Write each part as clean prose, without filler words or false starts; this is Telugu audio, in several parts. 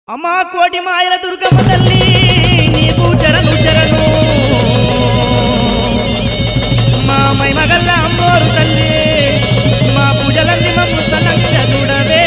అమ్మా కోటి మాయల దుర్గమ్మ తల్లి నీకు చరణు చరణు మా మైమగల్ల అమ్మోరు తల్లి మా పూజలన్నీ మమ్ము సనంగా చూడవే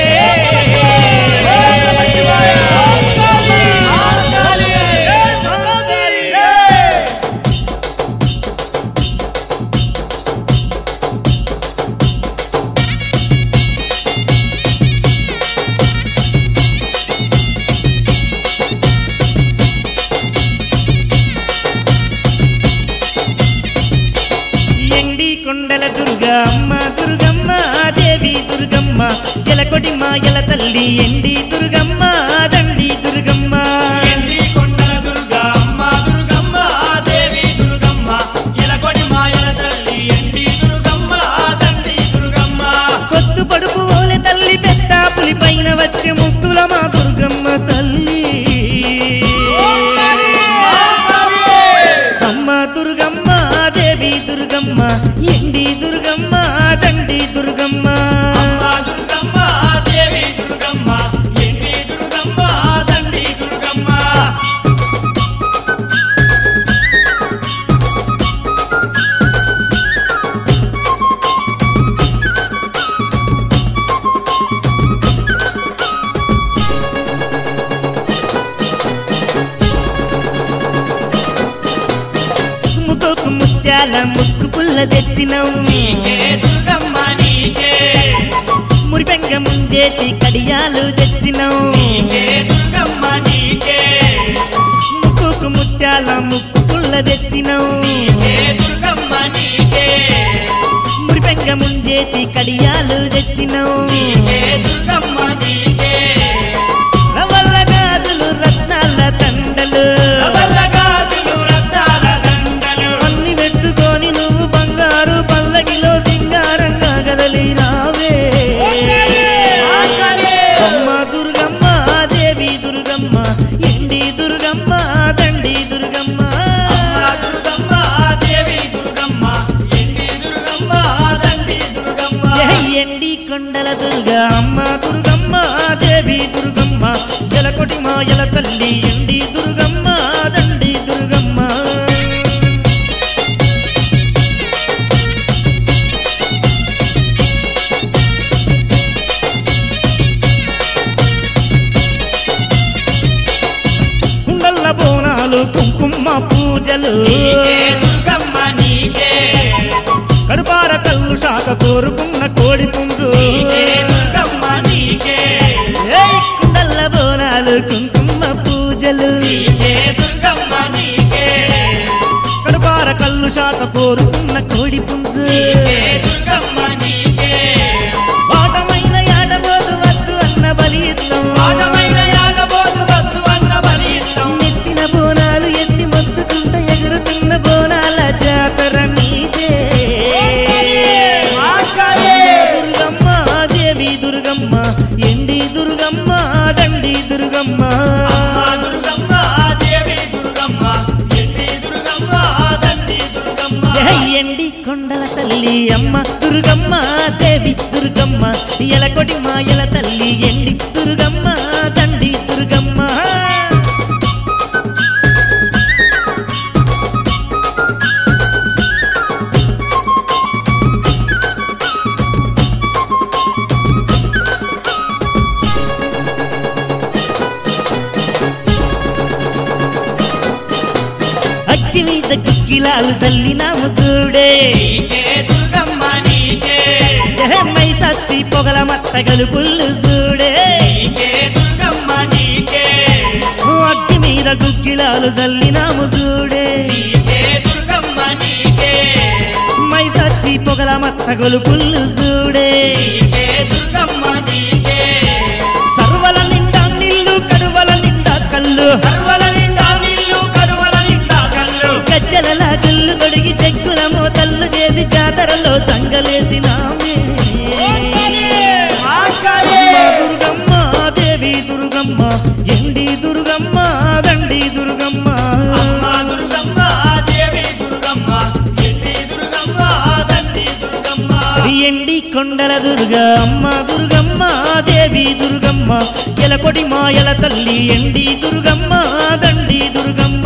కొండల దుర్గమ్మ దుర్గమ్మ దేవి దుర్గమ్మ ఎలకొటి మాయల తల్లి ఎండి దుర్గమ్మ దండి దుర్గమ్మ ఎండి కొండల దుర్గమ్మ దుర్గమ్మ దేవి దుర్గమ్మ ఎలకొటి మాయల తల్లి ఎండి దుర్గమ్మ దండి దుర్గమ్మ కొత్తు పడుపు ఓలె తల్లి పెద్ద పులి పైన వచ్చే ముత్తుల మా దుర్గమ్మ తల్లి అమ్మ దుర్గమ్మ దేవి దుర్గమ్మ ఎండి దుర్గమ్మ దండి దుర్గమ్మ అమ్మ దుర్గమ్మ దేవి దుర్గమ్మ ఎండి దుర్గమ్మ దండి దుర్గమ్మ ముక్కుకు ముత్యాల ముక్కు పుల్ల తెచ్చినవు నీకే దుర్గమ్మ నీకే మురిపెంగ ముంజేసి కడియాలు తెచ్చినవు నీకే దుర్గమ్మ నీకే ముక్కుకు ముత్యాల ముక్కు పుల్ల తెచ్చినవు నీకే దుర్గమ్మ నీకే మురిపెంగ ముంజేసి కడియాలు తెచ్చినవు నీకే దుర్గమ్మ నీకే రవల్ల గాజులు రత్నాల దండలు రవల్లగాజులు రత్నాల దండలు అన్ని పెట్టుకొని నువ్వు బంగారు పల్లకిలో సింగారంగా కదలి రావే అమ్మ దుర్గమ్మ దేవి దుర్గమ్మ ఎండి దుర్గమ్మ దండి దుర్గమ్మ అమ్మ దుర్గమ్మ దేవి దుర్గమ్మ ఎండి దుర్గమ్మ దండి దుర్గమ్మ ఎండి కొండల దుర్గ అమ్మ దుర్గమ్మ దేవి దుర్గమ్మ ఎలకొటి మాయల తల్లి ఎండి దుర్గమ్మ దండి దుర్గమ్మ కుండల్ల బోనాలు కుంకుమ పూజలు నీకే దుర్గమ్మ నీకే కడుపార కల్లు శాఖ కోరుకున్న కోడి పుంజు నీకే దుర్గమ్మ నీకే ఏయ్ కుండల్ల బోనాలు కుంకుమ పూజలు నీకే దుర్గమ్మ నీకే కడుపార కల్లు శాఖ కోరుకున్న కోడి పుంజు నీకే దుర్గమ్మ నీకే వాటమైన యాడబోదు వద్దు అన్న బలియుద్ధం ఆటమైన యాగబోతు వద్దు అన్న బలియుద్ధం నెత్తిన బోనాలు ఎత్తి మొత్తుకుంట ఎగురుతున్న బోనాల జాతర నీదే దుర్గమ్మ దేవి దుర్గమ్మ ఎండి దుర్గమ్మ దండి దుర్గమ్మ అమ్మ దుర్గమ్మ దేవి దుర్గమ్మ ఎండి దుర్గమ్మ దండి దుర్గమ్మ ఎండి కొండల తల్లి అమ్మ దుర్గమ్మ దేవి దుర్గమ్మ ఎలకొటి మాయల తల్లి ఎండి దుర్గమ్మ దండి దుర్గమ్మ అగ్గి మీద గుగ్గిలాలు చల్లినాము చూడే నీకే దుర్గమ్మ నీకే మై సచ్చి పొగల మత్త గలుపుళ్ళు చూడే నీకే దుర్గమ్మ నీకే అగ్గి మీద గుగ్గిలాలు చల్లినాము చూడే నీకే దుర్గమ్మ నీకే మై సచ్చి పొగల మత్త గలుపుళ్ళు చూడే నీకే దుర్గమ్మ నీకే సర్వల నిండా నీళ్ళు కరువల నిండా కళ్ళు సర్వల నిండా నీళ్ళు కరువల నిండా కళ్ళు గజ్జల గుళ్ళు తొడిగి చెక్కుల మోతల్లు చేసి జాతరలో తంగలేసినామే దుర్గమ్మ దేవి దుర్గమ్మ ఎండి దుర్గమ్మ దండి దుర్గమ్మ అమ్మ దుర్గమ్మ దేవి దుర్గమ్మ ఎండి దుర్గమ్మ దండి దుర్గమ్మ ఎండి కొండల దుర్గా అమ్మ దుర్గమ్మ దేవి దుర్గమ్మ ఎలకొడి మాయల తల్లి ఎండి దుర్గమ్మ దండి దుర్గమ్మ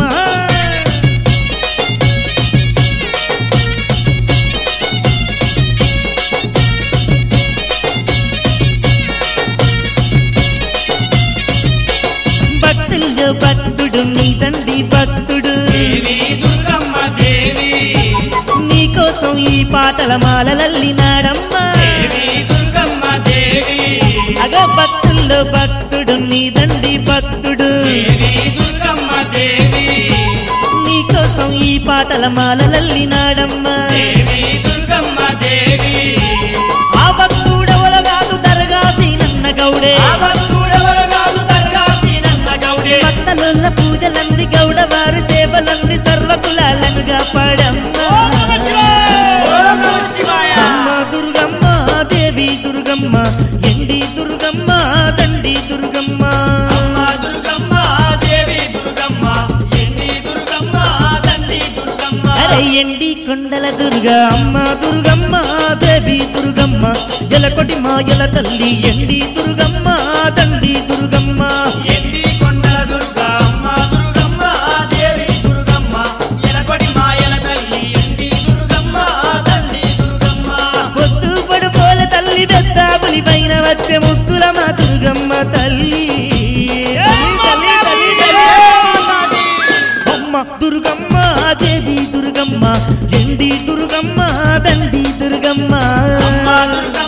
భక్తుల్లో భక్తుడు నీ దండి భక్తుడు దేవి దుర్గమ్మ దేవి నీకోసం ఈ పాటల మాలలల్లినాడమ్మా దేవి దుర్గమ్మ దేవి అగ భక్తుల్లో భక్తుడు నీ దండి భక్తుడు దేవి దుర్గమ్మ దేవి నీకోసం ఈ పాటల మాలలల్లినాడమ్మా దేవి దుర్గమ్మ దేవి ఆ భక్తుడెవల కాదు దరగాసి నన్న గౌడే ఆవత్తూడెవరగాదు దర్గాసి నన్న గౌడే భక్తలున్న పూజలంది గౌడవారి సేవలంది సర్వకులాలనుగా పడమ్మా ఓం నమః శివాయ అమ్మ దుర్గమ్మ దేవి దుర్గమ్మ ఎండి దుర్గమ్మ దండి దుర్గమ్మ అమ్మ దుర్గమ్మ దేవి దుర్గమ్మ ఎండి దుర్గమ్మ దండి దుర్గమ్మ అరే ఎండి కొండల దుర్గా అమ్మ దుర్గమ్మ దేవి దుర్గమ్మ ఎలకొటి మాయల తల్లి ఎండి దుర్గమ్మ దండి దుర్గమ్మ ఎండి కొండల దుర్గా అమ్మ దుర్గమ్మ దేవి దుర్గమ్మ ఎలకొడి మాయల తల్లి ఎండి దుర్గమ్మ దండి దుర్గమ్మ పొద్దు పడుపోల తల్లి పెద్దాపులి పైన వచ్చే ముత్తుల మా దుర్గమ్మ తల్లి తల్లి, తల్లి, తల్లి. అమ్మ దుర్గమ్మ దేవి దుర్గమ్మ ఎండి దుర్గమ్మ దండి దుర్గమ్మ అమ్మ దుర్గమ్మ